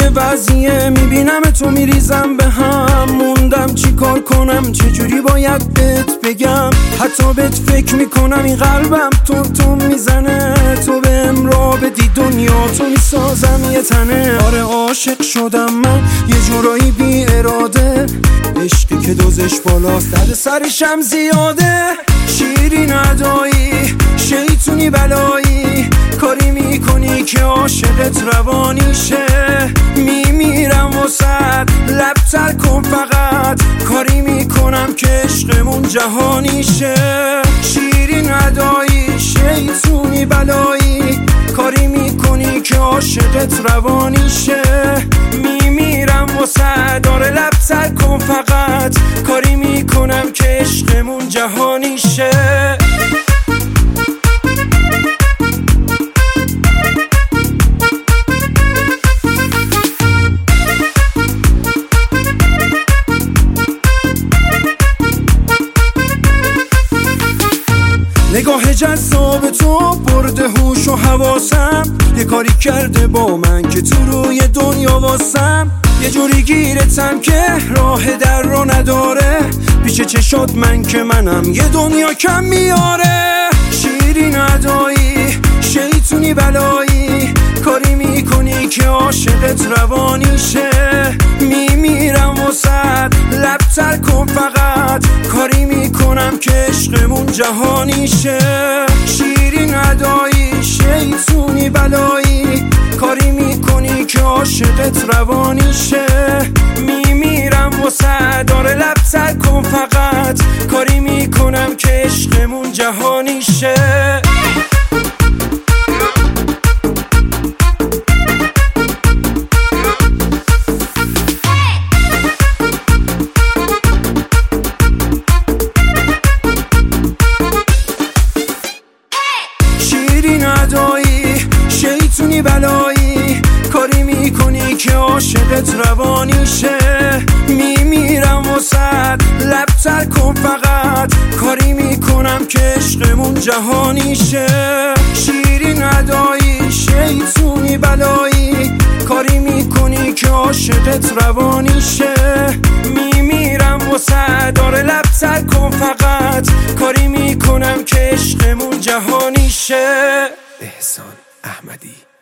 وضعیه، میبینم تو میریزم به هم، موندم چی کار کنم، چجوری باید بهت بگم. حتی بهت فکر میکنم، این قلبم تون میزنه، تو بهم راه بدی دنیا تو میسازم یه تنه. آره عاشق شدم من یه جورایی بی اراده، عشقی که دوزش بالاست درد سرشم زیاده. شیرین ادایی شیطونی بلایی، کاری میکنی که عاشقت روانی شه. میمیرم واسد لب تر کن فقط، کاری میکنم که عشقمون جهانی شه. شیرین ادایی شیطونی بلایی، کاری میکنی که عاشقت روانی شه. میمیرم واسد داره لب تر کن فقط، کاری میکنم که عشقمون جهانی شه. نگاه جذاب تو برده هوش و حواسم، یه کاری کرده با من که تو روی دنیا واسم. یه جوری گیرتم که راه در رو نداره، پیش چشات من که منم یه دنیا کم میاره. شیرین ادایی شیطونی بلایی، کاری میکنی که عاشقت روانی شه. میمیرم واسد لب تر کن فقط، کاری میکنم که عشقمون جهانی شه. شیرین ادایی شیطونی بلایی، کاری میکنی که عاشقت روانی شه. میمیرم واسد داره لب تر کن فقط، کاری میکنم که عشقمون جهانی شه. شیرین ادایی شیطونی بلایی، کاری میکنی که عاشقت روانی شه. میمیرم واسد لب تر کن فقط، کاری میکنم که عشقمون جهانی شه. شیرین ادایی شیطونی بلایی، کاری میکنی که عاشقت روانی شه. میمیرم واسد داره لب تر کن فقط، کاری میکنم که عشقمون جهانی شه. احسان احمدی.